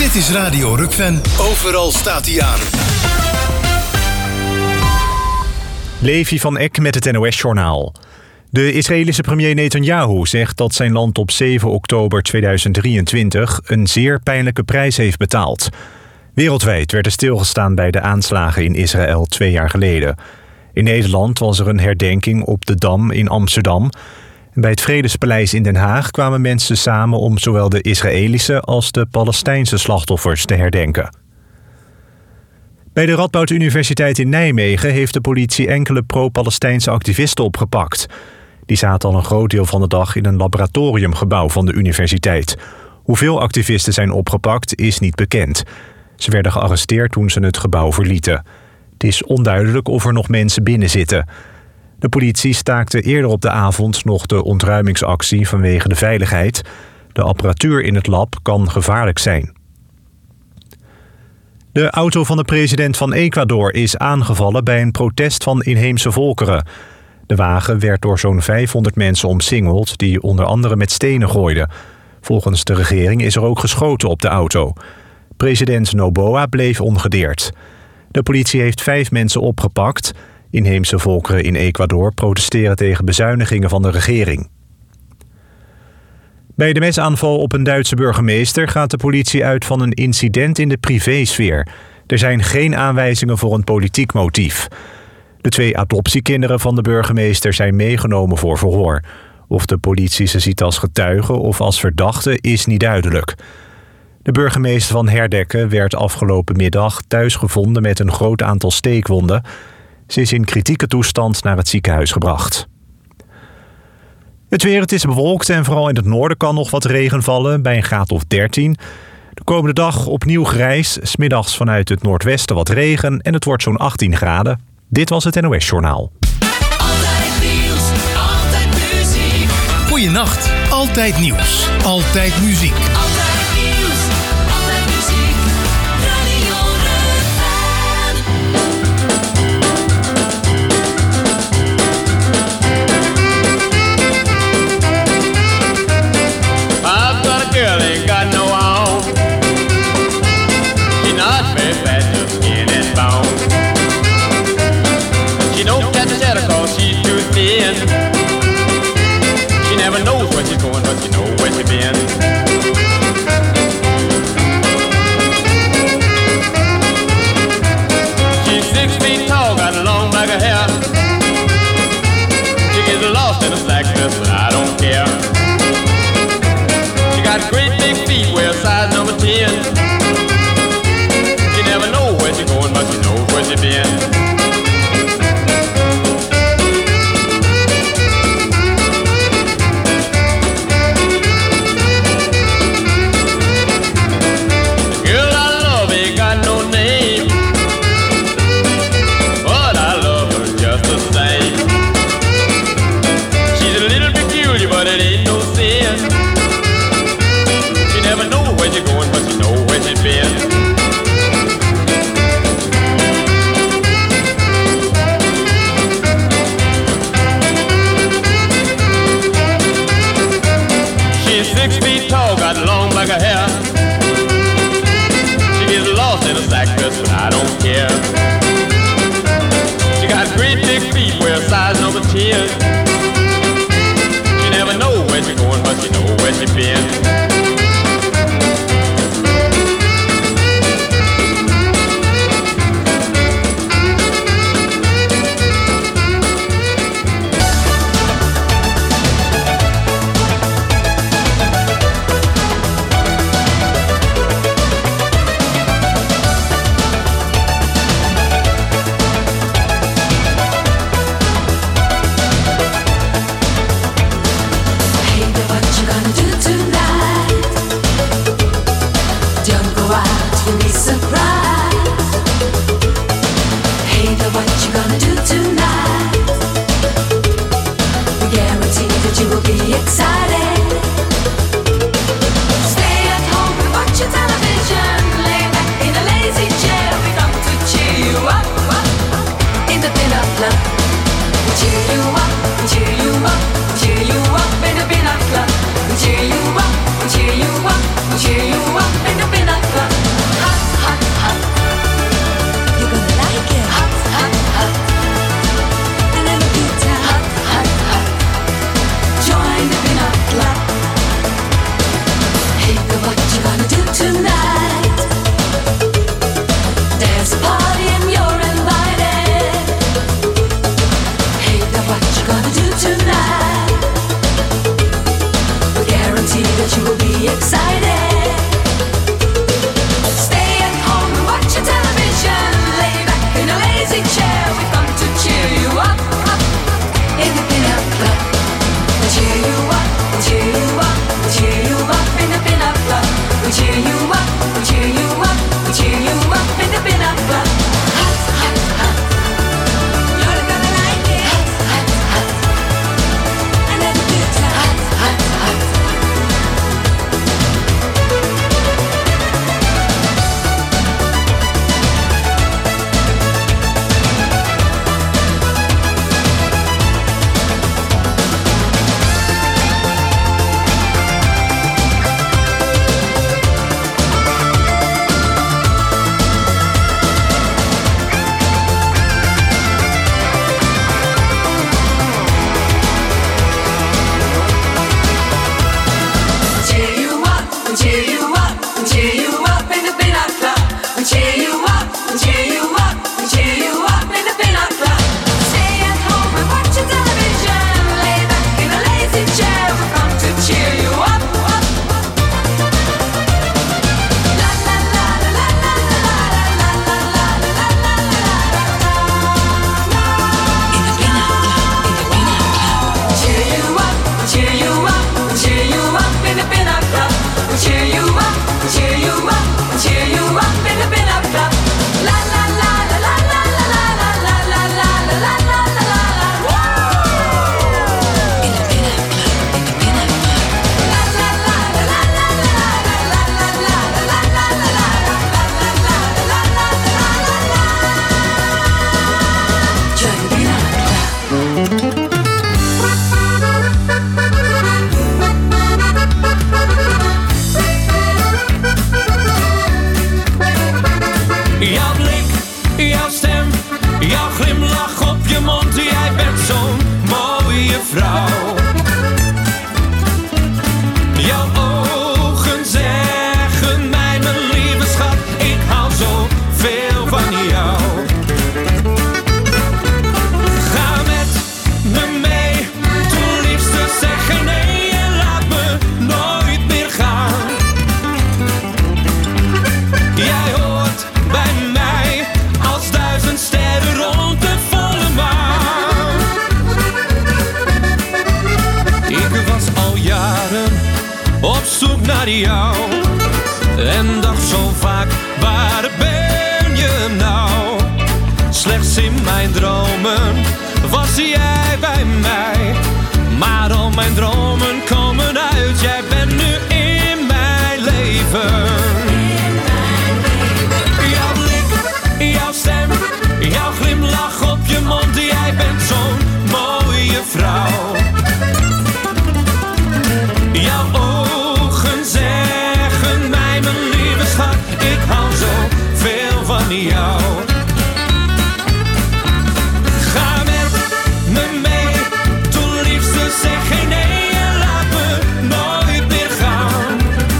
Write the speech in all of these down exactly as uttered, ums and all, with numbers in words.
Dit is Radio Rukven. Overal staat hij aan. Levi van Eck met het N O S-journaal. De Israëlische premier Netanyahu zegt dat zijn land op zeven oktober tweeduizend drieëntwintig... een zeer pijnlijke prijs heeft betaald. Wereldwijd werd er stilgestaan bij de aanslagen in Israël twee jaar geleden. In Nederland was er een herdenking op de Dam in Amsterdam. En bij het Vredespaleis in Den Haag kwamen mensen samen om zowel de Israëlische als de Palestijnse slachtoffers te herdenken. Bij de Radboud Universiteit in Nijmegen heeft de politie enkele pro-Palestijnse activisten opgepakt. Die zaten al een groot deel van de dag in een laboratoriumgebouw van de universiteit. Hoeveel activisten zijn opgepakt is niet bekend. Ze werden gearresteerd toen ze het gebouw verlieten. Het is onduidelijk of er nog mensen binnen zitten. De politie staakte eerder op de avond nog de ontruimingsactie vanwege de veiligheid. De apparatuur in het lab kan gevaarlijk zijn. De auto van de president van Ecuador is aangevallen bij een protest van inheemse volkeren. De wagen werd door zo'n vijfhonderd mensen omsingeld die onder andere met stenen gooiden. Volgens de regering is er ook geschoten op de auto. President Noboa bleef ongedeerd. De politie heeft vijf mensen opgepakt. Inheemse volkeren in Ecuador protesteren tegen bezuinigingen van de regering. Bij de mesaanval op een Duitse burgemeester gaat de politie uit van een incident in de privésfeer. Er zijn geen aanwijzingen voor een politiek motief. De twee adoptiekinderen van de burgemeester zijn meegenomen voor verhoor. Of de politie ze ziet als getuige of als verdachte is niet duidelijk. De burgemeester van Herdecke werd afgelopen middag thuis gevonden met een groot aantal steekwonden. Ze is in kritieke toestand naar het ziekenhuis gebracht. Het weer, het is bewolkt en vooral in het noorden kan nog wat regen vallen bij een graad of dertien. De komende dag opnieuw grijs, 's middags vanuit het noordwesten wat regen en het wordt zo'n achttien graden. Dit was het N O S-journaal. Altijd nieuws, altijd muziek. Goeienacht, altijd nieuws, altijd muziek. Altijd nieuws, altijd muziek. Radio Rukven. I've got a girl ain't got no home. She's not very fat, just skin and bone. She don't catch a shadow cause she's too thin. She never knows where she's going, but she knows where she's been. She's six feet tall, got a long bag of hair. She gets lost in a slack dress, but I don't care. She got great big feet, wear size number ten. She never knows where she's going, but she knows where she's been. Like a hair. She gets lost in a sack dress, but I don't care. She got great big feet, wear size number ten. She never know where she going, but she know where she been. cheer you up, cheer you up in the pin-up club. La la la la la la la la la la la la la la la la. In the pin-up club, in the pin-up club. La la la la la la la la la la la la la la la la la la. Join the pin-up club. Jouw blik, jouw stem, jouw glimlach op je mond. Jij bent zo'n mooie vrouw. Jouw ogen zeggen mij, mijn lieve schat, ik hou zo veel van jou. Ga met me mee, toen liefste, zeg geen nee en laat me nooit meer gaan. Jij hoort bij mij als duizend sterren rond de volle maan. Ik was al jaren op zoek naar jou en dacht zo vaak, waar ben je nou? Slechts in mijn dromen was jij bij mij, maar al mijn dromen komen uit. Jij bent nu in mijn leven. Jouw blik, jouw stem, jouw glimlach op je mond. Jij bent zo'n mooie vrouw. Jouw ogen zeggen mij, mijn lieve schat, ik hou zo veel van jou. Ga met me mee, toen liefste, zeg geen nee en laat me nooit meer gaan.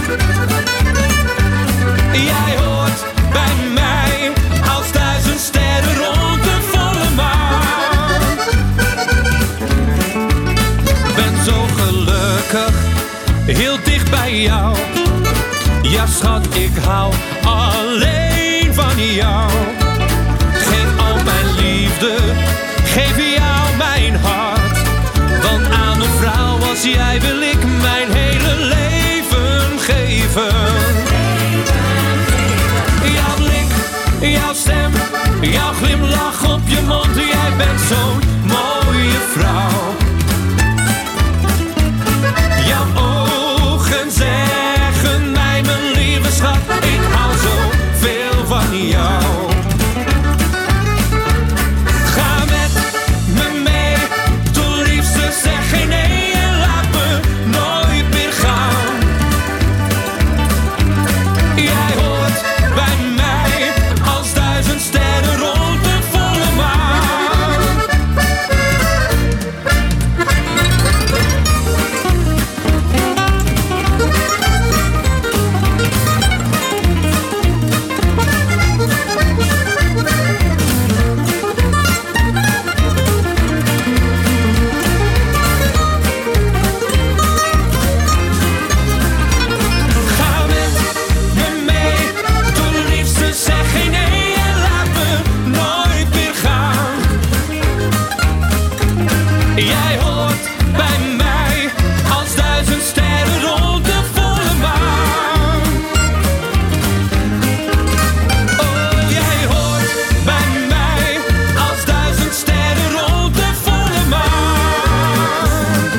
Jij hoort bij mij als duizend sterren rond de volle maan. Ben zo gelukkig, heel dicht bij jou. Ja schat, ik hou alleen van jou. Geef al mijn liefde, geef jou mijn hart. Want aan een vrouw als jij wil ik mijn hele leven geven. Jouw blik, jouw stem, jouw glimlach op je mond. Jij bent zo'n mooie vrouw. Jouw ogen zeggen mij, mijn lieve schat, ik hou zo veel van jou. Ga met me mee, toen liefste, zeg geen nee en laat me nooit meer gaan. Jij hoort bij mij als duizend sterren rond de volle maan. Ga met me mee, toen liefste, zeg geen nee en laat me nooit meer gaan. Jij hoort bij mij als duizend sterren rond de volle maan. Oh, jij hoort bij mij als duizend sterren rond de volle maan.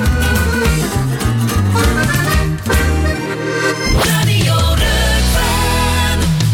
Radio Rukven.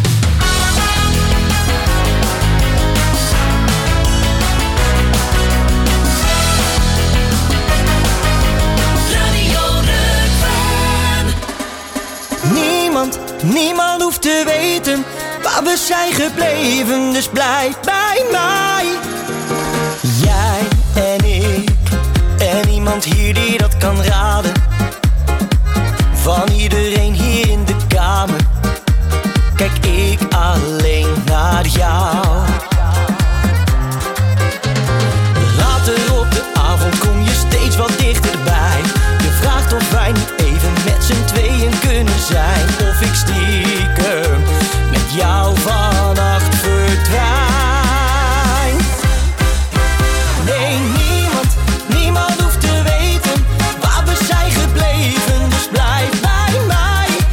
Radio Rukven. Niemand, niemand hoeft te weten waar we zijn gebleven, dus blijf bij mij. Jij en ik en niemand hier die dat kan raden. Van iedereen hier in de kamer kijk ik alleen naar jou. Later op de avond kom je steeds wat dichterbij. Je vraagt of wij niet even met z'n tweeën kunnen zijn. Of ik stiekem met jou vannacht verdwijn. Nee, niemand, niemand hoeft te weten waar we zijn gebleven. Dus blijf bij mij.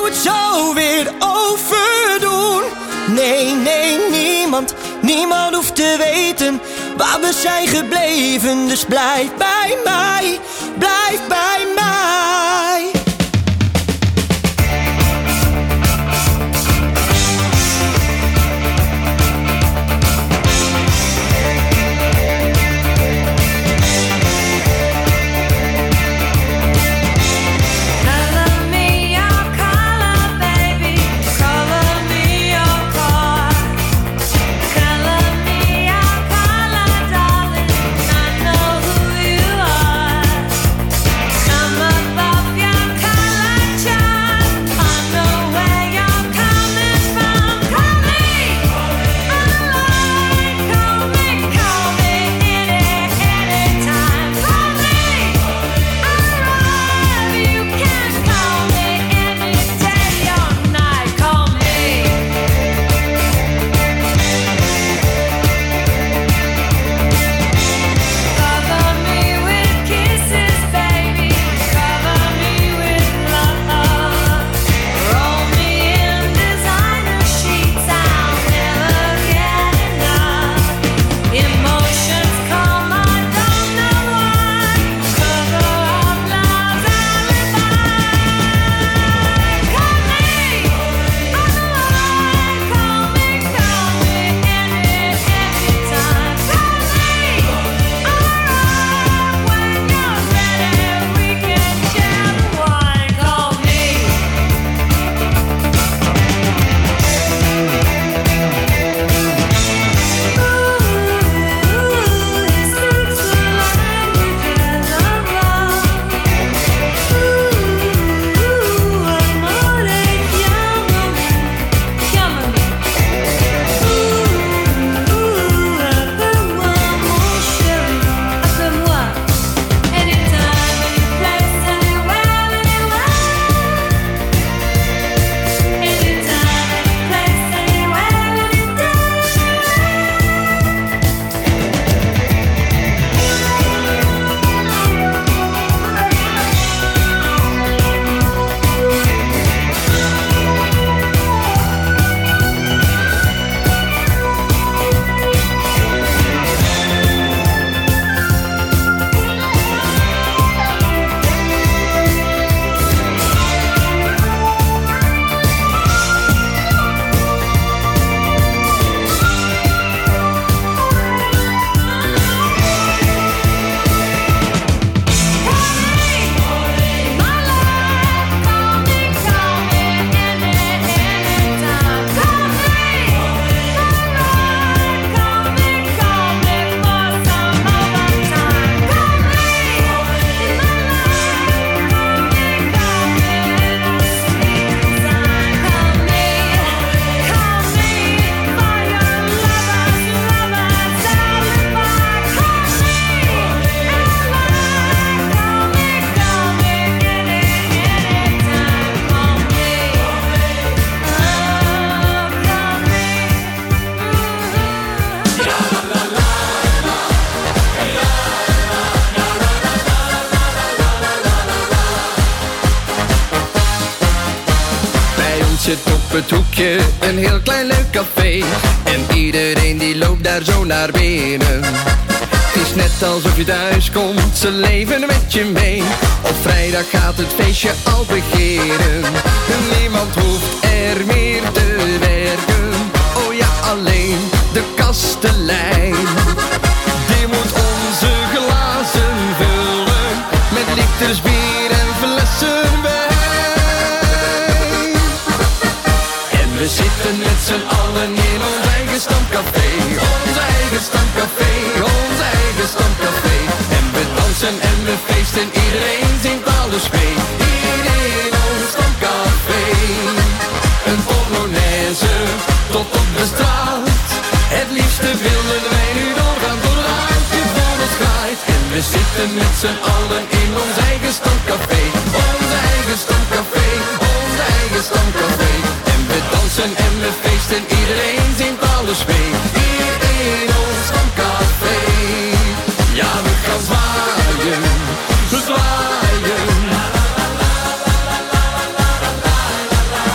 het zo weer overdoen. Nee, nee, niemand, niemand hoeft te weten waar we zijn gebleven. Dus blijf bij mij, blijf bij mij. het hoekje een heel klein leuk café. En iedereen die loopt daar zo naar binnen. Het is net alsof je thuis komt, ze leven met je mee. Op vrijdag gaat het feestje al beginnen. Niemand hoeft er meer te werken. Oh ja, alleen de kastelein. Die moet onze glazen vullen met liters bier en flessen wijn. En we zitten met z'n allen in ons eigen stamcafé. Ons eigen stamcafé, ons eigen stamcafé. En we dansen en we feesten, iedereen zingt alles mee. Hier in ons stamcafé. Een polonaise tot op de straat. Het liefste willen wij nu doorgaan tot het hartje voor ons draait. En we zitten met z'n allen in ons eigen stamcafé. Ons eigen stamcafé, ons eigen stamcafé. En we dansen en we feesten, iedereen zingt alles mee. Hier in ons stamcafé. Ja, we gaan zwaaien, we zwaaien.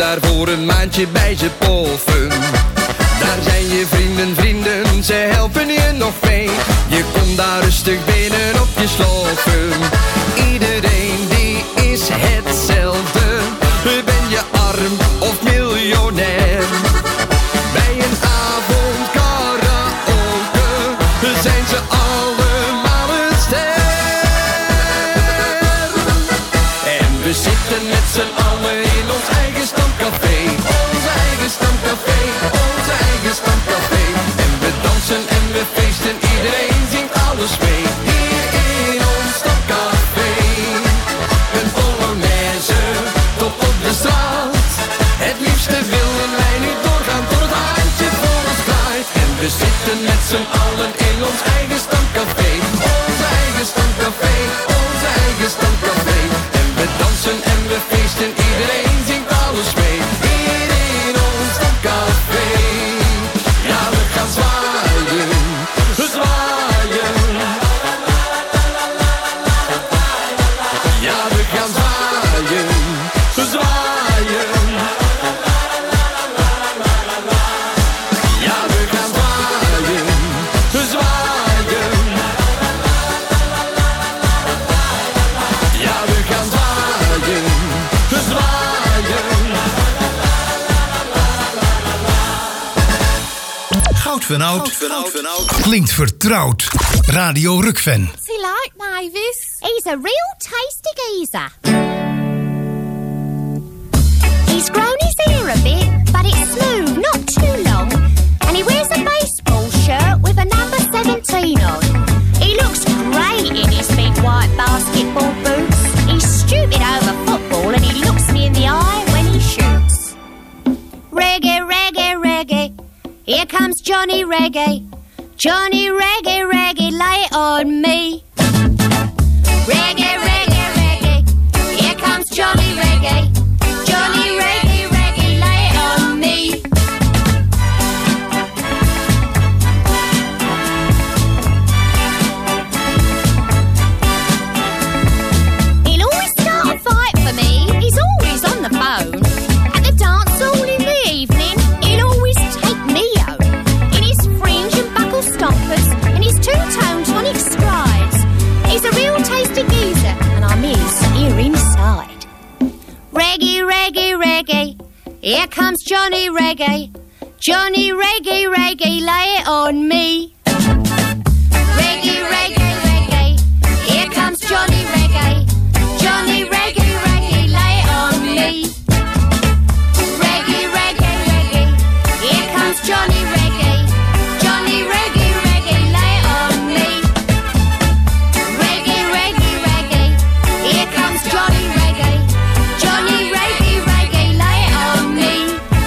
daar voor een maandje bij ze poffen. Daar zijn je vrienden, vrienden, ze helpen je nog mee. Je komt daar rustig binnen op je sloffen. Iedereen die is hetzelfde. Ben je arm of miljonair? Bij een avond karaoke zijn ze allemaal een ster. En we zitten met z'n allen in ons eigen stamcafé. Ons eigen stamcafé, ons eigen stamcafé. En we dansen en we feesten, iedereen zingt alles mee. Hier in ons stamcafé. Een polonaise tot op de straat. Het liefste willen wij nu doorgaan tot het handje voor ons draait. En we zitten met z'n allen in ons eigen stamcafé. Ons eigen stamcafé, ons eigen stamcafé. En we dansen en we feesten, iedereen zingt alles mee. Hier in ons stamcafé. Ja, we gaan zwaaien, zwaaien. Ja, we gaan zwaaien, zwaaien. Ja, we gaan zwaaien, zwaaien. Ja, we gaan zwaaien, zwaaien. Goud van Oud klinkt vertrouwd. Radio Rukven. What's he like, Mavis? He's a real tasty geezer. He's grown his hair a bit, but it's smooth, not too long. And he wears a baseball shirt with a number seventeen on. He looks great in his big white basketball boots. He's stupid over football and he looks me in the eye when he shoots. Reggae, reggae, reggae. Here comes Johnny Reggae. Johnny Reggae, reggae, lay it on me. Reggae, reggae, reggae. Here comes Johnny Reggae. Johnny Reggae, reggae, lay it on me. He'll always start a fight for me. He's always on the phone. At the dance hall in the evening, he'll always take me home. In his fringe and buckle stompers and his two-tone tonic strides. He's a real tasty geezer, and I'm his here inside. Reggae, reggae, reggae. Here comes Johnny Reggae. Johnny Reggae, reggae, lay it on me. Reggae, reggae, reggae. Here comes Johnny Reggae. Johnny Reggae, reggae, lay it on me. Reggae, reggae, reggae. Here comes Johnny Reggae. Johnny Reggae, reggae, lay it on me. Reggae, reggae, reggae. Here comes Johnny Reggae. Johnny Reggae, reggae, lay it on me.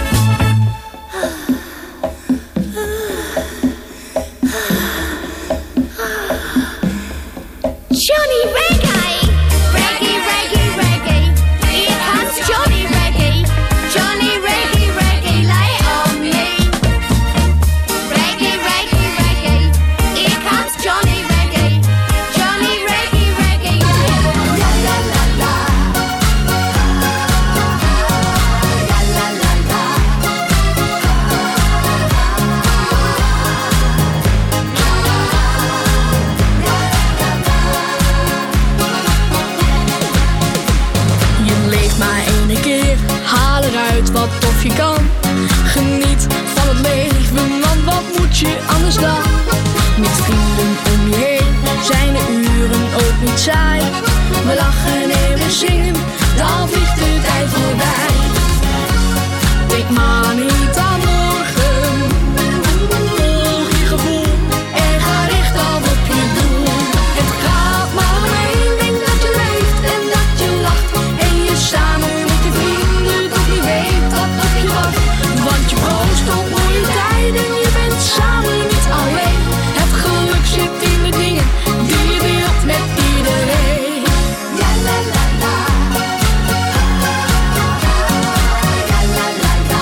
Johnny Reggae! Reggae, reggae, reggae. Here comes Johnny Reggae. Johnny Reggae, reggae, lay it on me. Reggae, reggae, reggae. Here comes Johnny Reggae. Johnny Reggae, reggae, lay it on me. La la la la. La la la la. Je leeft maar één keer, haal eruit wat tof je kan. Geniet van het leven, want wat moet je anders dan? Met vrienden om je heen zijn de uren ook niet saai. We lachen en we zingen, dan vliegt de tijd voorbij. Denk maar niet aan morgen, volg je gevoel en ga recht af op je doel. Het gaat maar om één ding, dat je leeft en dat je lacht. En je samen met je vrienden toch niet weet dat op je wacht. Want je proost op mooie tijden, je bent samen niet alleen. Het geluk zit in de dingen die je deelt met iedereen. La la la la. La la la la.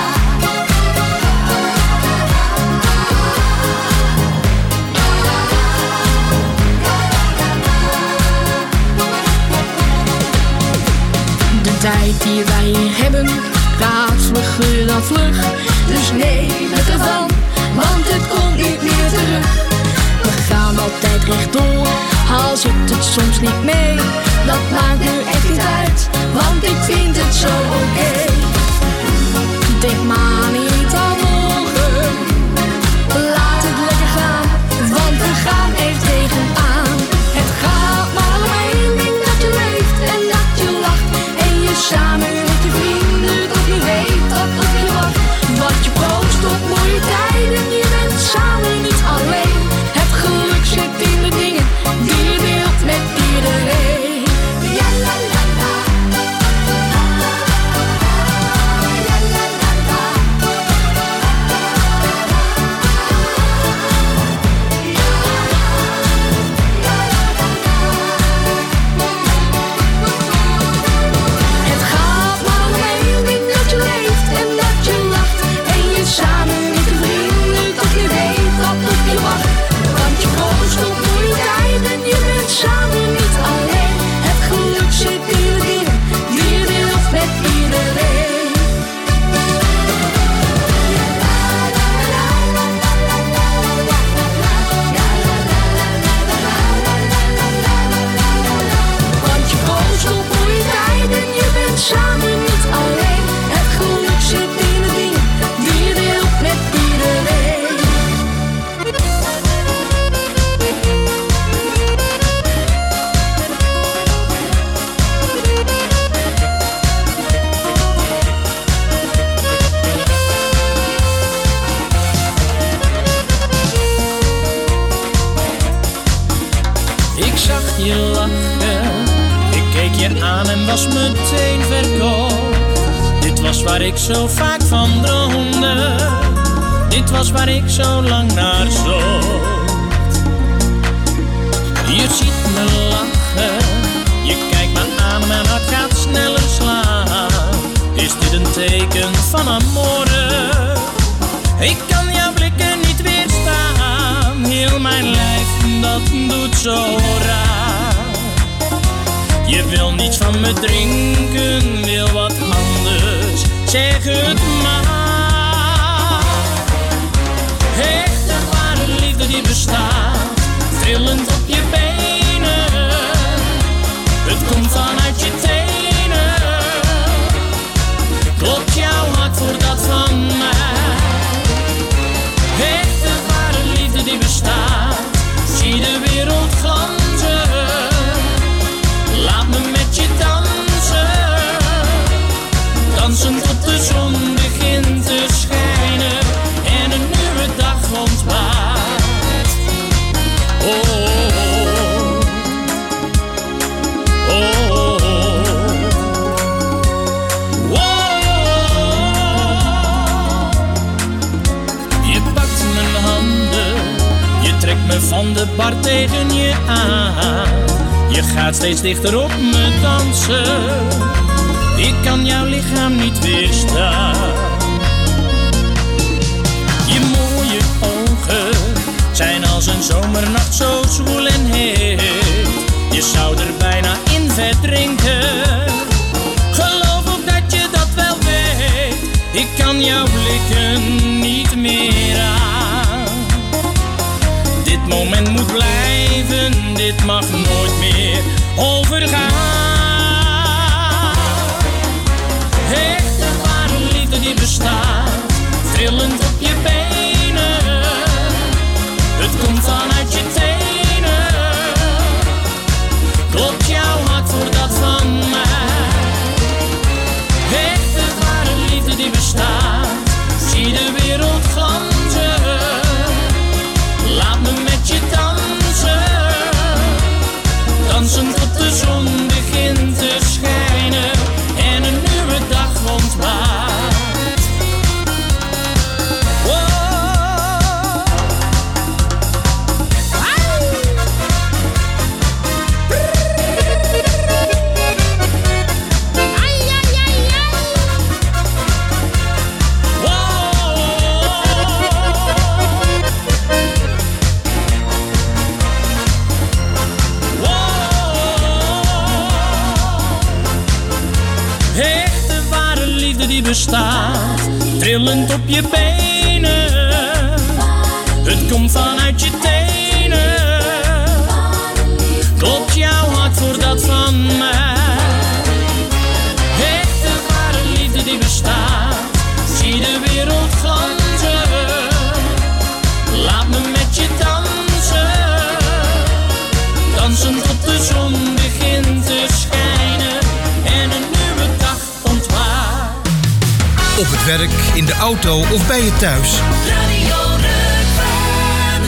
De tijd die wij hier hebben gaat vlug dan vlug. Dus neem het ervan, want het komt niet meer terug. We gaan altijd rechtdoor, al zit het soms niet mee. Dat maakt nu echt niet uit, want ik vind het zo oké. Okay. Denk maar niet aan morgen, laat het lekker gaan, want we gaan er tegenaan. Het gaat maar om één ding, dat je leeft en dat je lacht. En je samen met je vrienden toch niet weet dat op je wacht. Wat je proost op mooie tijden, je bent samen niet alleen. Het geluk zit in de dingen die je deelt met iedereen. Ja, la, la, la. Ja, la, la, la. Het gaat maar om één ding, dat je leeft en dat je lacht. En je samen met je vrienden toch je weet dat op je wacht. Want je proost op mooie tijden, je bent samen niet alleen. Het geluk zit in de dingen die je deelt met iedereen. Want je proost op mooie tijden, je bent samen niet alleen. Het geluk zit in de dingen die je deelt met iedereen. Ik zag je lachen, ik keek je aan en was meteen verkocht. Dit was waar ik zo vaak van droomde, dit was waar ik zo lang naar zocht. Je ziet me lachen, je kijkt me aan, mijn hart gaat sneller slaan. Is dit een teken van amore? Ik kan jouw blikken niet weerstaan, heel mijn lijf dat doet zo raar. Je wil niets van me drinken, wil wat anders, zeg het maar. Echte ware liefde die bestaat, trillend op je benen. Het komt vanuit je tenen, klopt jouw hart voor dat van mij. Echte ware liefde die bestaat, zie de wereld glanzen. Laat me met je dansen, dansen tot de zon begint te schijnen en een nieuwe dag ontwaakt. Oh, oh, oh, oh, oh. Je pakt mijn handen, je trekt me van de bar tegen je aan. Je gaat steeds dichter op me dansen, ik kan jouw lichaam niet weerstaan. Je mooie ogen zijn als een zomernacht zo zwoel en heet. Je zou er bijna in verdrinken, geloof ook dat je dat wel weet. Ik kan jouw blikken niet meer aan. Dit moment moet blijven, dit mag nooit meer overgaan. Echte ware liefde die bestaat, trillend op je benen. Het komt vanuit je tenen, klopt jouw hart voor dat van mij. Echte ware liefde die bestaat, zie de wereld glanzen. Laat me met je dansen, dansen tot de zon begint te schijnen en een nieuwe dag ontwaakt. trillend op je benen. Het komt vanuit je tenen. Klopt jouw hart voor dat van mij? Echte ware liefde die bestaat. Zie de wereld glanzen. Laat me met je dansen. Dansen tot de zon begint te schijnen. En een nieuwe dag ontwaart. Op het werk, in de auto of bij je thuis. Radio Rukven.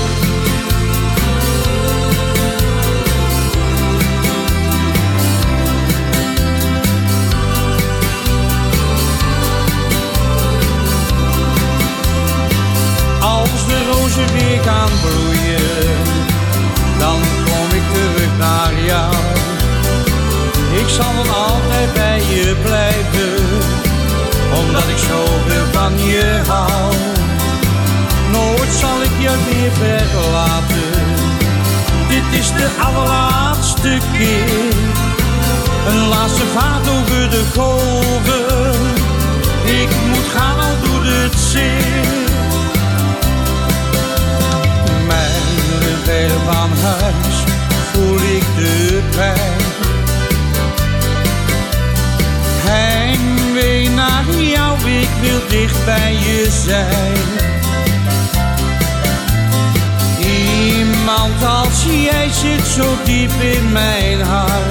Als de rozen weer gaan bloeien, dan kom ik terug naar jou. Ik zal dan altijd bij je blijven, omdat ik zoveel van je hou. Nooit zal ik je meer verlaten. Dit is de allerlaatste keer. Een laatste vaart over de golven. Ik moet gaan, al doet het zeer. Mijlen ver van huis voel ik de pijn. Heimwee naar jou, ik wil dicht bij je zijn. Iemand als jij zit zo diep in mijn hart.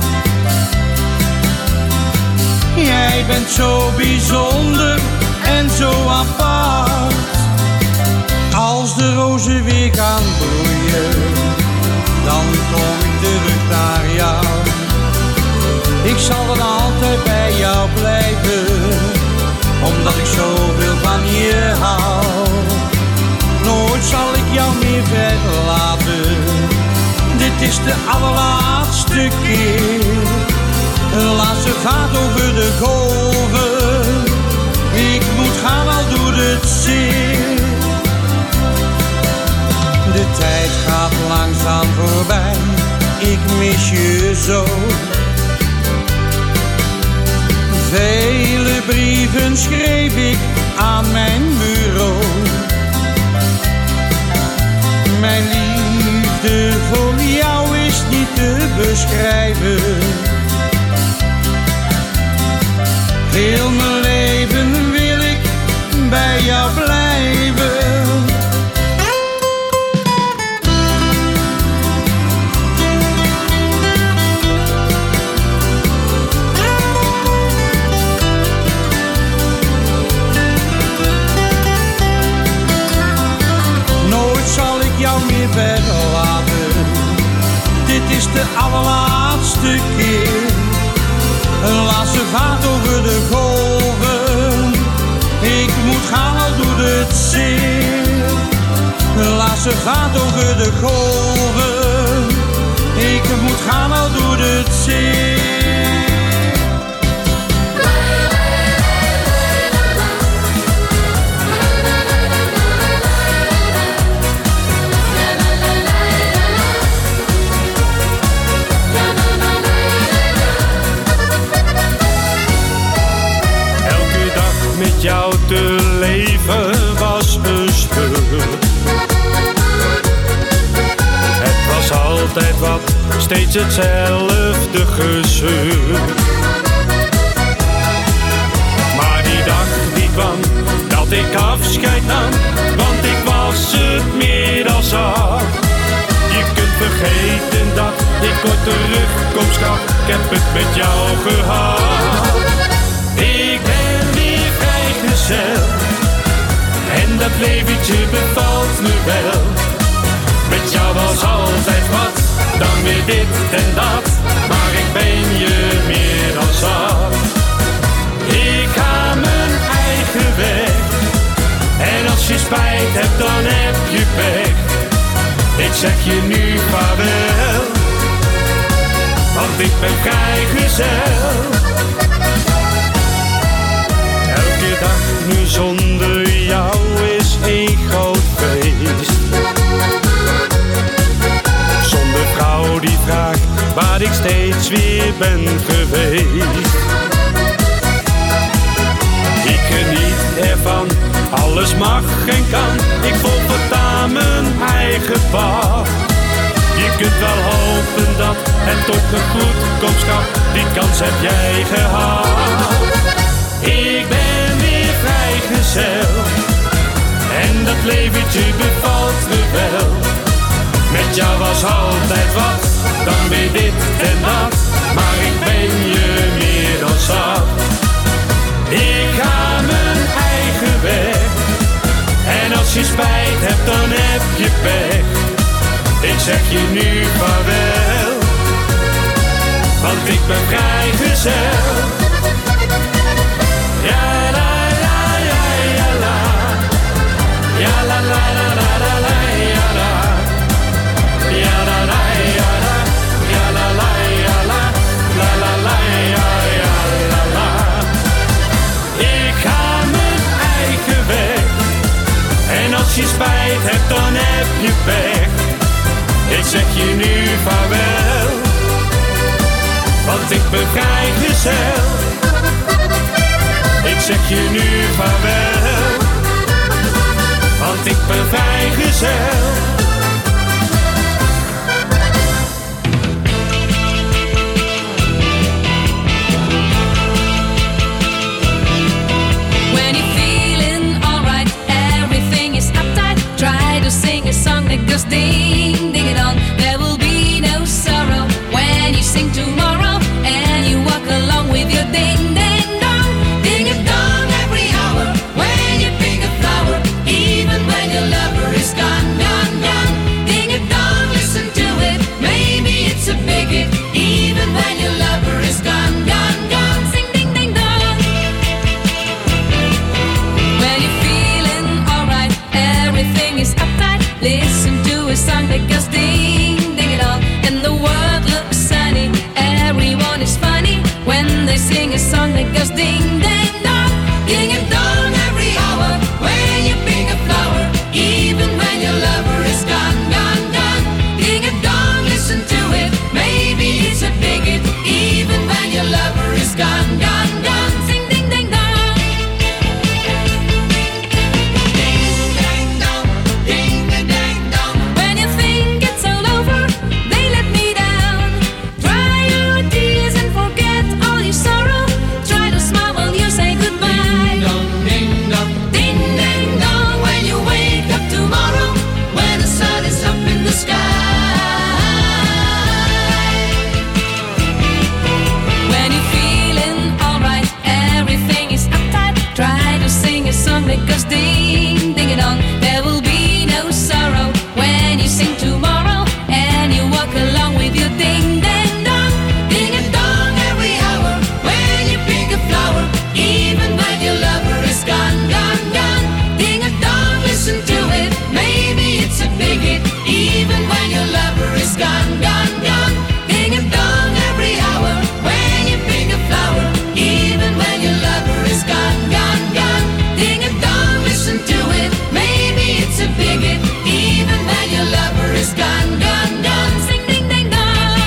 Jij bent zo bijzonder en zo apart. Als de rozen weer gaan bloeien, dan kom ik terug naar jou. Ik zal dan altijd bij jou blijven, omdat ik zoveel van je hou. Nooit zal ik jou meer verlaten. Dit is de allerlaatste keer. Een laatste vaart over de golven. Ik moet gaan, al doet het zeer. De tijd gaat langzaam voorbij. Ik mis je zo. Vele brieven schreef ik aan mijn bureau. Mijn liefde voor jou is niet te beschrijven. Heel mijn leven wil ik bij jou blijven. Jou meer verlaten. Dit is de allerlaatste keer. Een laatste vaart over de golven. Ik moet gaan, al doet het zeer. Een laatste vaart over de golven. Ik moet gaan, al doet het zeer. Met jou te leven was een scheur. Het was altijd wat, steeds hetzelfde gezeur. Maar die dag die kwam, dat ik afscheid nam, want ik was het meer dan zat. Je kunt vergeten dat ik ooit terugkom, schat, ik heb het met jou gehad. Ik ben weer vrijgezel en dat leventje bevalt me wel. Met jou was altijd wat, dan weer dit en dat, maar ik ben je meer dan zat. Ik ga mijn eigen weg en als je spijt hebt dan heb je pech. Ik zeg je nu vaarwel, want ik ben vrijgezel. Elke dag nu zonder jou is een groot feest. Zonder vrouw die vraagt waar ik steeds weer ben geweest. Ik geniet mag en kan, ik volg voortaan mijn eigen pad. Je kunt wel hopen dat het tot me goed komt, schat, die kans heb jij gehad. Ik ben weer vrijgezel en dat leventje bevalt me wel. Met jou was altijd wat, dan weer dit en dat, maar ik ben je meer dan zat. Ik ga mijn eigen weg en als je spijt hebt dan heb je pech. Ik zeg je nu vaarwel, want ik ben vrijgezel. Ja la la ja ja la, ja la la la la la la ja la, ja la la ja la, ja la la ja la, la la la ja ja la la. Ik ga mijn eigen weg en als je spijt hebt dan heb je pech. Ik zeg je nu vaarwel, want ik ben vrijgezel. Ik zeg je nu vaarwel, want ik ben vrijgezel. When you're feeling alright, everything is uptight. Try to sing a song that goes ding, ding it on. There will be no sorrow when you sing tomorrow and you walk along with your ding, ding, dong. Ding a dong every hour when you pick a flower, even when your lover is gone, gone, gone. Ding a dong, listen to it, maybe it's a big hit, even when your lover is gone, gone, gone. Sing ding, ding, dong. When you're feeling alright, everything is uptight. Listen to a song that goes ding, ding it all, and the world looks sunny. Everyone is funny when they sing a song that goes ding, ding, dong. Ding a dong every hour when you pick a flower, even when your lover is gone, gone, gone. Ding a dong, listen to it, maybe it's a big hit, even when your lover is gone, gone, gone. Sing ding, ding, dong. Ding, ding, dong, ding, ding, dong. When you think it's all over, they let me down. Dry your tears and forget all your sorrow. Try to smile while you say goodbye. Ding dong, ding dong, ding ding dong. When you wake up tomorrow, when the sun is up in the sky. When you're feeling alright, everything is uptight. Try to sing a song that goes ding, ding it on. There will be no sorrow when you sing tomorrow and you walk along with your ding, ding, dong. Ding a dong every hour when you pick a flower, even when your lover is gone, gone, gone. Ding a dong, listen to it, maybe it's a big hit, even when your lover is gone, gone, gone. Ding a dong every hour when you pick a flower, even when your lover is gone, gone, gone. Ding a dong, listen to it, maybe it's a big hit, even when your lover is gone, gone, gone. Sing ding ding dong.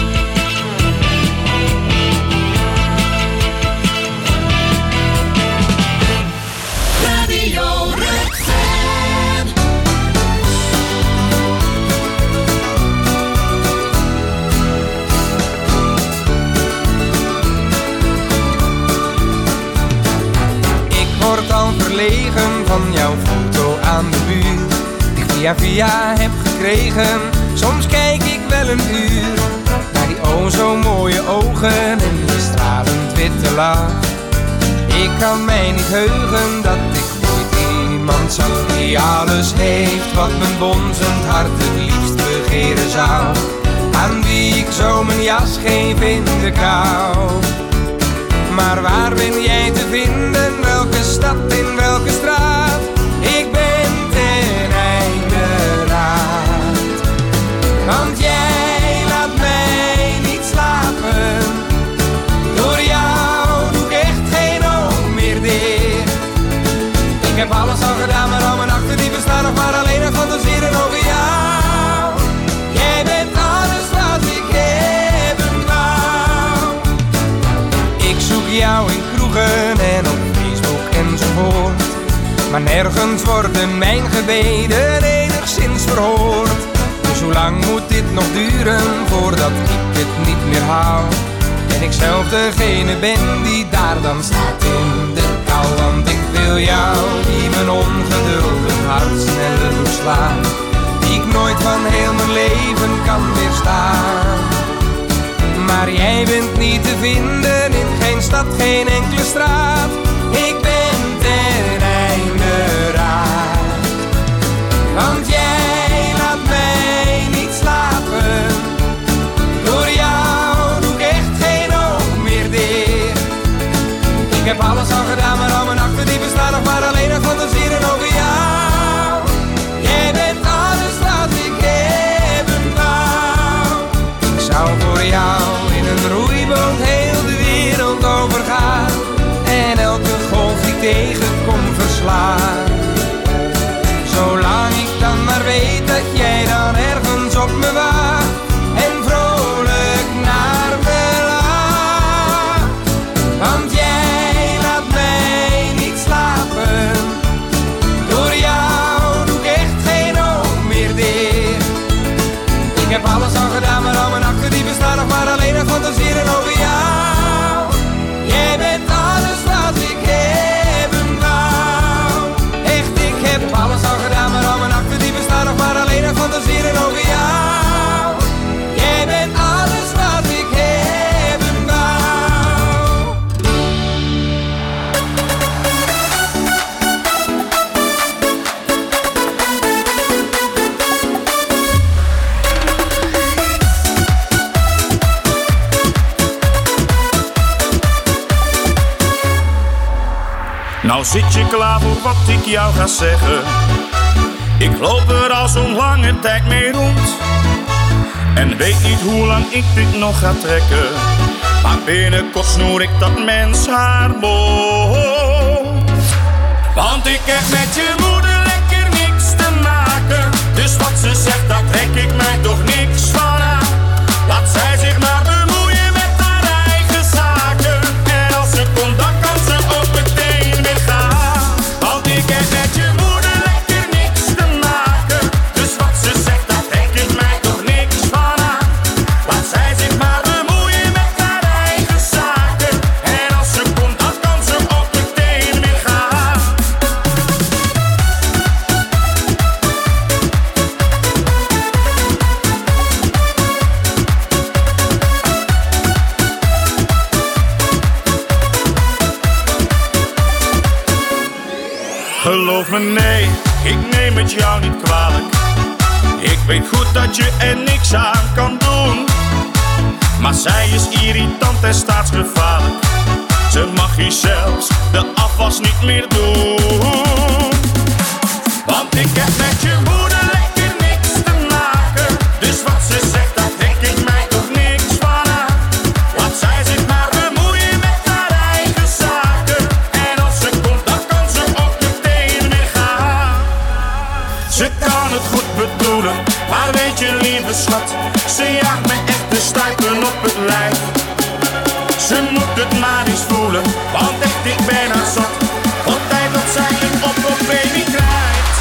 Radio Rutland. Ik word al verlegen van jouw foto aan de muur, die ik via via heb gekregen. Soms kijk ik wel een uur naar die o zo mooie ogen en die stralend witte lach. Ik kan mij niet heugen dat ik ooit iemand zag die alles heeft wat mijn bonzend hart het liefst begeren zou. Aan wie ik zo mijn jas geef in de kou. Maar waar ben jij te vinden? Welke stad, in welke straat? Ik ben ten einde raad. Want jij laat mij niet slapen. Door jou doe ik echt geen oog meer dicht. Ik heb alles al gedaan, maar al mijn nachten die bestaan nog maar alleen en fantaseren over jou. Jij bent alles wat ik hebben wou. Ik zoek jou in kroegen en op Facebook enzovoort. Maar nergens worden mijn gebeden enigszins verhoord. Dus hoe lang moet dit nog duren voordat ik het niet meer hou? En ik zelf degene ben die daar dan staat in de kou. Want ik wil jou, die mijn ongeduldig hart sneller doet slaan, die ik nooit van heel mijn leven kan weerstaan. Maar jij bent niet te vinden in geen stad, geen enkele straat. Ik ben ten einde raad. Want jij laat mij niet slapen. Door jou doe ik echt geen oog meer dicht. Ik heb alles al gedaan, maar al mijn nachten die bestaan nog maar alleen nog fantaseren over jou. Jij bent alles wat ik hebben wou. Ik zou voor jou in een roeiboot heel de wereld overgaan en elke golf die tegenkom verslaan. Zolang ik dan maar weet dat jij dan ergens op me wacht en vrolijk naar me lacht. Want jij laat mij niet slapen. Door jou doe ik echt geen oog meer dicht. Ik heb alles al gedaan, maar al mijn nachten die bestaan nog maar alleen nog fantaseren over jou. Jij bent alles wat ik hebben wou. Echt, ik heb alles al gedaan, maar al mijn nachten die bestaan nog maar alleen nog fantaseren over jou. Jij bent alles wat ik hebben wou. Nou zit je klaar voor wat ik jou ga zeggen. Ik loop er al zo'n lange tijd mee rond en weet niet hoe lang ik dit nog ga trekken. Maar binnenkort snoer ik dat mens haar mond. Want ik heb met je moeder lekker niks te maken. Dus wat ze zegt, daar trek ik mij toch niks van aan. Laat zij zich maar bemoeien met haar eigen zaken. En als ze komt, dan kan ze ook meteen weer gaan. Want ik heb met je moeder lekker niks te maken. Dus wat ze zegt, daar trek ik mij toch niks van aan. Laat zij zich maar bemoeien met haar eigen zaken. En als ze komt, dan kan ze ook meteen weer gaan. Geloof me, nee, ik neem het jou niet kwalijk. Ik weet goed dat je er niks aan kan doen. Maar zij is irritant en staatsgevaarlijk. Ze mag hier zelfs de afwas niet meer doen. Want ik heb met je moeder lekker niks te maken. Dus wat ze zegt, daar trek ik mij toch niks van aan. Laat zij zich maar bemoeien met haar eigen zaken. En als ze komt, dan kan ze ook meteen weer gaan. Ze kan het goed bedoelen, maar weet je lieve schat, ze jaagt me echt de stuipen op het lijf. Ze moet het maar eens voelen, want echt ik ben haar zat. Van tijd dat zij een op baby krijgt.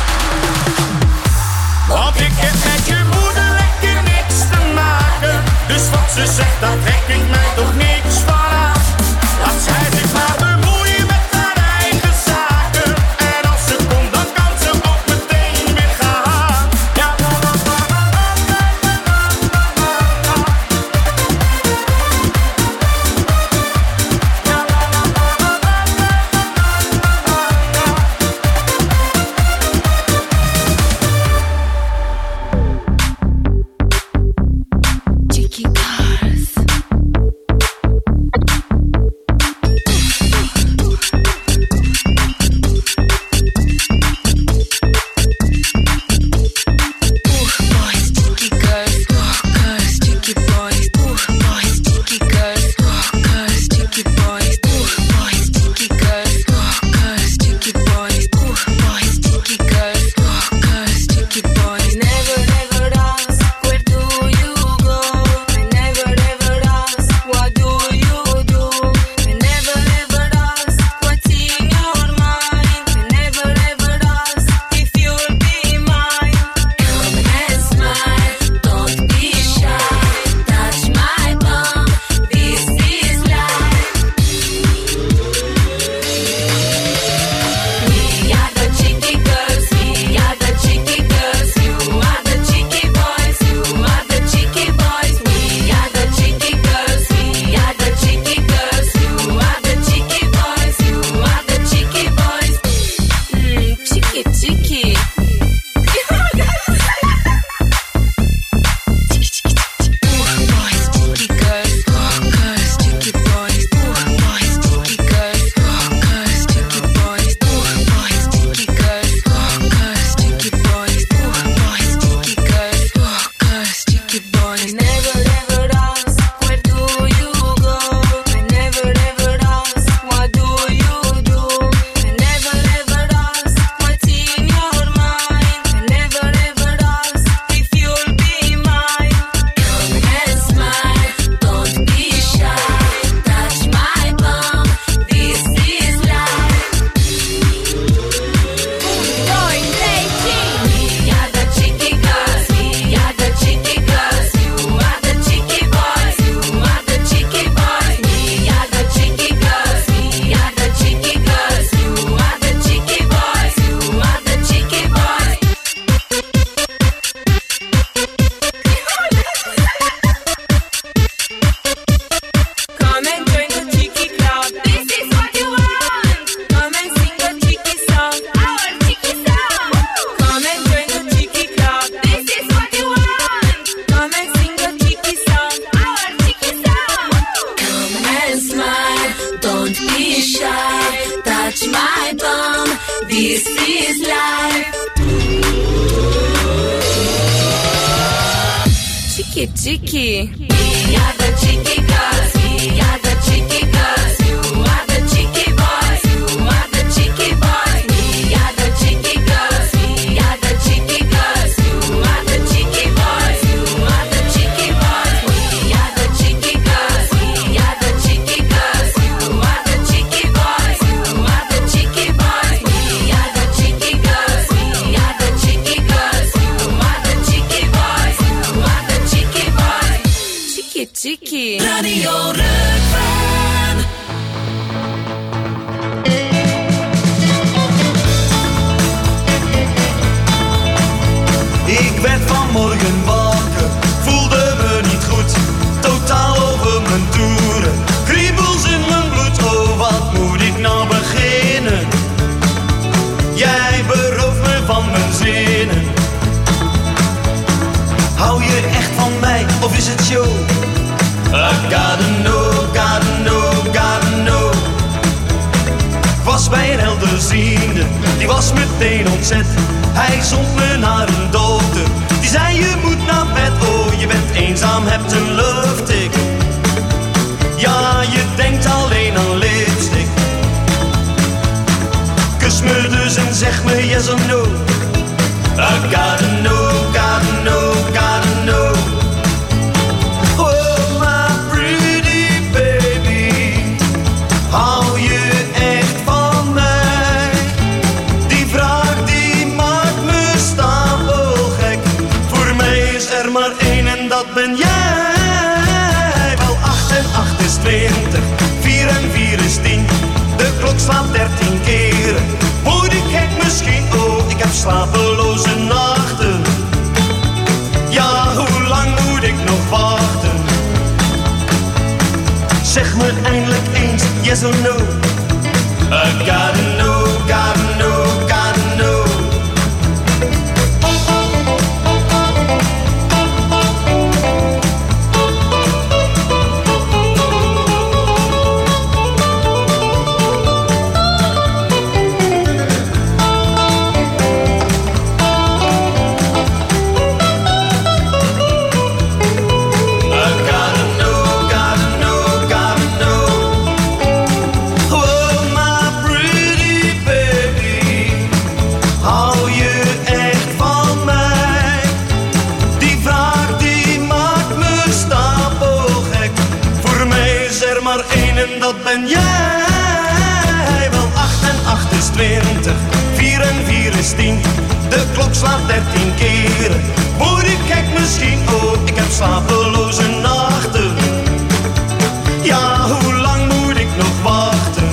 Want ik heb met je moeder lekker niks te maken. Dus wat ze zegt, daar trek ik mij toch niks van aan. Laat zij zich maar bemoeien met haar eigen zaken. En als ze komt, dan kan ze ook meteen weer gaan. Ja, la, la, la, la, la, la, la, la, la. Ja, la, la, la, la, la, la, la, la. This is life. Chicky, chicky. We are the chicky girls. We are the chicky girls. You are the chicky boys. You are the chicky boys. We are the chicky girls. We are the chicky girls. You are the chicky boys. You are the chicky boys. We are the chicky girls. We are the chicky girls. You are the chicky boys. You are the chicky boys. We are the chicky girls. We are the chicky girls. You are the chicky boys. You are the chicky boys. Chicky, chicky. Radio Rukvan. Ik werd vanmorgen wakker, voelde me niet goed, totaal over mijn toeren. Kriebels in mijn bloed, oh wat moet ik nou beginnen? Jij berooft me van mijn zinnen. Hou je echt van mij, of is het show? I gotta know, gotta know, gotta know. Ik was bij een helderziende, die was meteen ontzet. Hij zond me naar een dokter, die zei je moet naar bed. Oh, je bent eenzaam, hebt een luchttik. Ja, je denkt alleen aan lipstick. Kus me dus en zeg me yes or no. I gotta know, gotta know, gotta know. Oh, my pretty baby, hou je echt van mij? Die vraag die maakt me stapelgek. Voor mij is er maar één en dat ben jij. Wel acht en acht is twintig, vier en vier is tien. De klok slaat dertien keren. Word ik gek misschien? Oh, ik heb slapeloze nachten. Ja, hoe lang moet ik nog wachten? Zeg me eindelijk eens yes or no. I gotta know, gotta know, gotta know. En dat ben jij. Wel acht en acht is twintig, vier en vier is tien. De klok slaat dertien keren. Word ik gek misschien? Oh, ik heb slapeloze nachten. Ja, hoe lang moet ik nog wachten?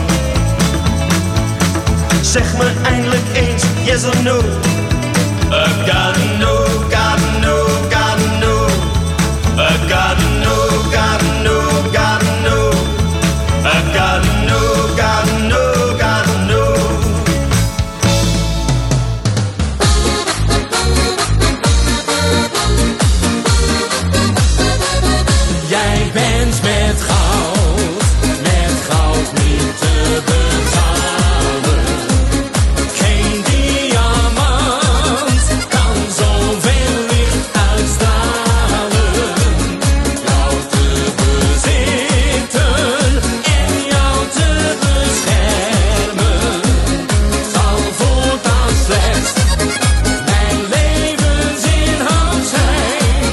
Zeg me eindelijk eens yes or no. I gotta know, gotta know, gotta know. I gotta know, gotta know, gotta know. I gotta know, gotta know, gotta know. Jij bent met goud, met goud niet te betalen. Geen diamant kan zoveel licht uitstralen. Jou te bezitten en jou te beschermen zal voortaan slechts mijn levensinhoud zijn.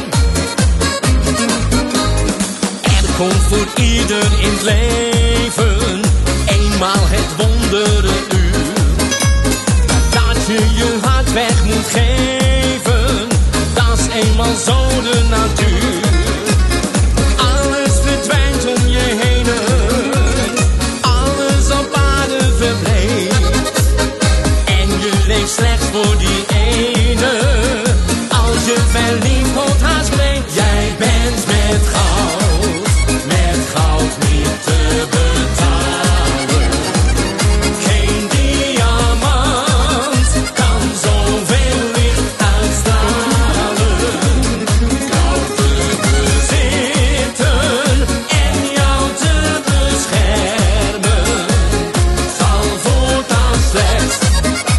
Er komt voor ieder in het leven eenmaal het wondere uur dat je je hart weg moet geven. Dat is eenmaal zo de natuur. Alles verdwijnt om je heen, alles op aarde verbleekt. En je leeft slechts voor die ene, als je verliefd wordt haast breekt. Jij bent met goud, met goud niet te betalen. Geen diamant kan zoveel licht uitstralen. Jou te bezitten en jou te beschermen zal voortaan slechts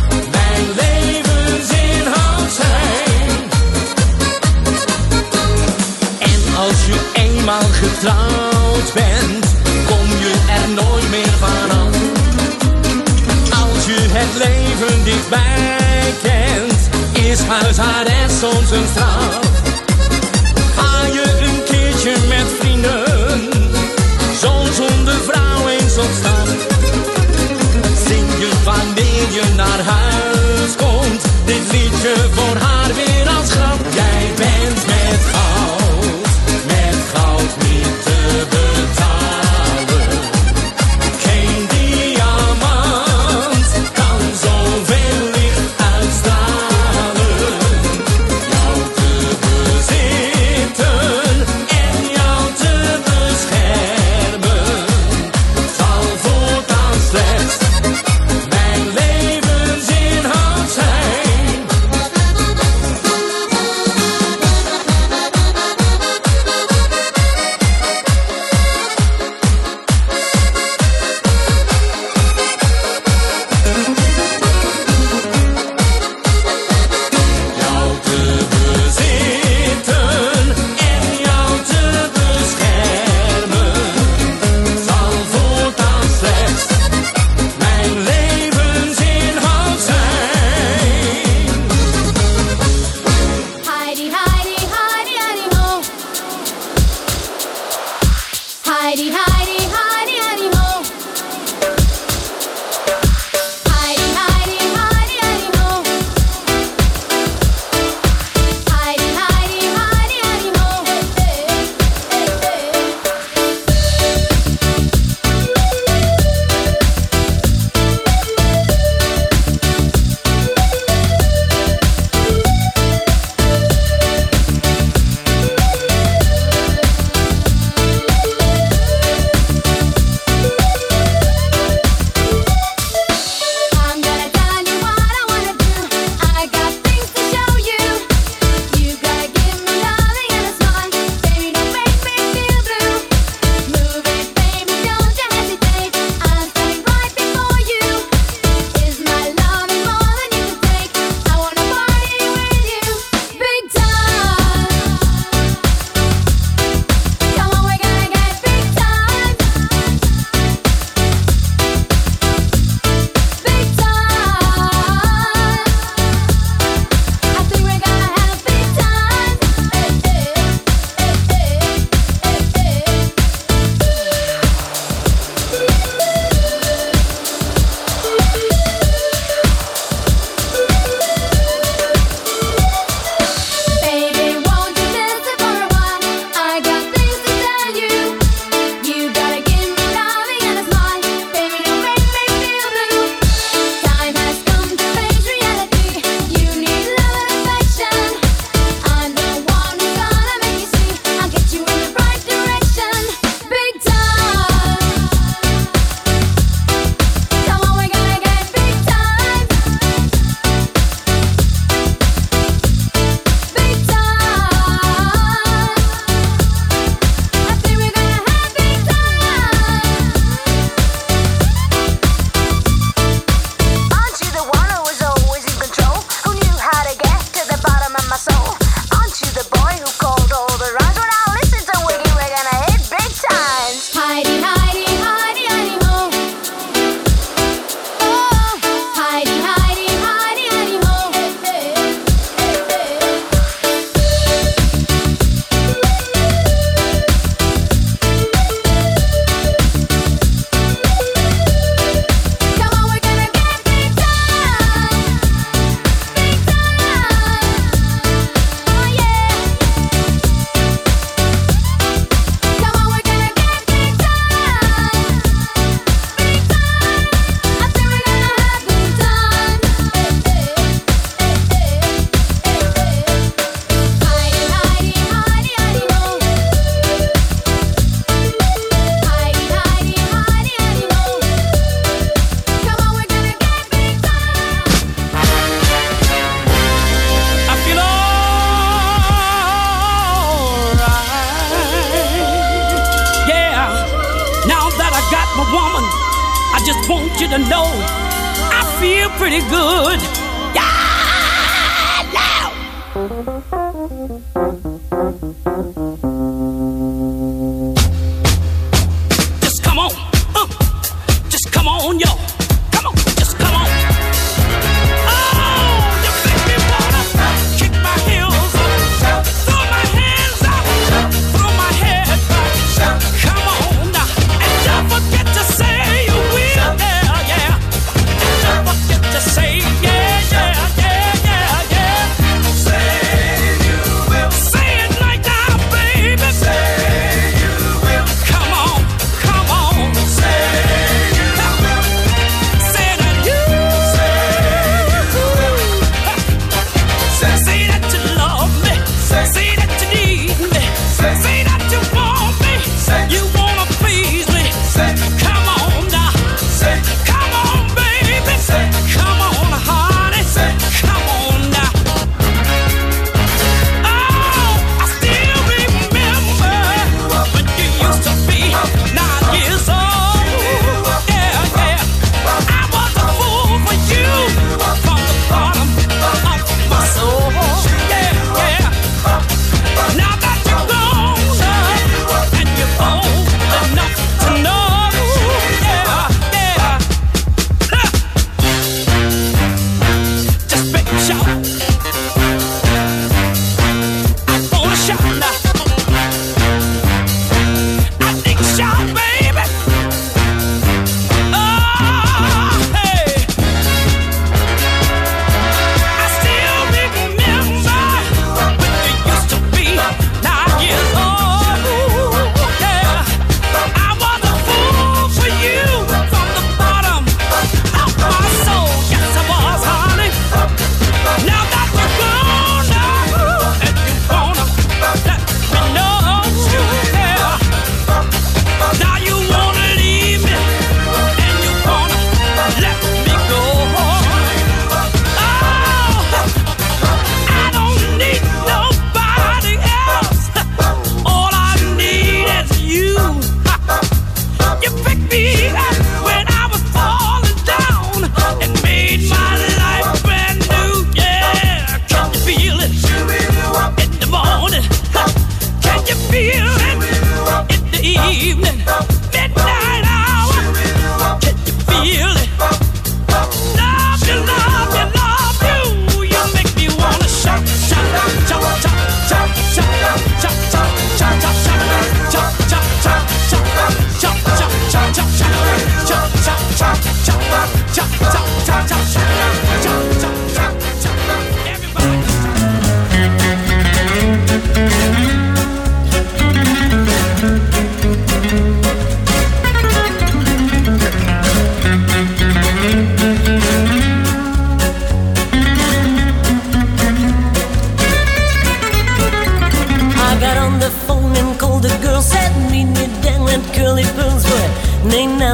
dichtbij kent, is huishaard en soms een straf. Ga je een keertje met vrienden, zo'n zonder vrouw eens op stap. Zing je wanneer je naar huis komt, dit liedje voor haar weer als grap. Jij bent met goud, met goud niet te betalen. Geen diamant kan zoveel licht uitstralen. Jou te bezitten en jou te beschermen zal voortaan slechts mijn levensinhoud zijn. Jou te bezitten en jou te beschermen zal voortaan slechts mijn levensinhoud zijn. Heidi, Heidi, Heidi, Heidi, ho. Heidi, Heidi, Heidi, Heidi, ho. Heidi, Heidi, Heidi, Heidi, ho. Heidi, Heidi, Heidi, Heidi, ho. I'm gonna tell you what I wanna do. I got things to show you. You gotta give me loving and a smile. Baby, don't make me feel blue. Move it, baby, don't you hesitate. I'm standing right before you. Is my loving more than you can take? I wanna party with you, big time. Come on, we're gonna get big time. Big time. I think we're gonna have big time. Baby, won't you listen for a while? I got things to tell you. You gotta give me loving and a smile. Baby, don't make me feel blue. Time has come to face reality. You need love and affection. I'm the one who's gonna make you see. I'll get you in the right direction. Big time. Come on, we're gonna get big time. Big time. I think we're gonna have big time. Aren't you the one who was always in control? Who knew how to get to the bottom of my soul? Aren't you the boy who called all the rhymes? Well, now listen to Wiggy, we're gonna hit big times. Heidi, Heidi, Heidi, Heidi, ho. Oh, Heidi, Heidi, Heidi, Heidi, ho. Come on, we're gonna get big time. Big time. Oh yeah. Come on, we're gonna get big time. Big time. I think we're gonna have big time. Heidi, Heidi, Heidi, Heidi, ho. Heidi, Heidi, Heidi, Heidi, ho. Come on, we're gonna get big time. I feel alright. Yeah, now that I got my woman, I just want you to know I feel pretty good. Yeah, now. Just come on, uh, just come on, yo. Come on, just come on.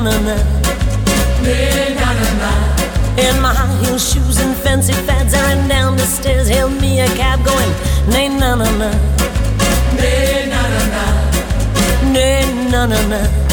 na na. Nay, na na na. In my high heel shoes and fancy fads, I ran down the stairs, hailed me a cab going, nay na na na. Nay na na na. Nay na na na.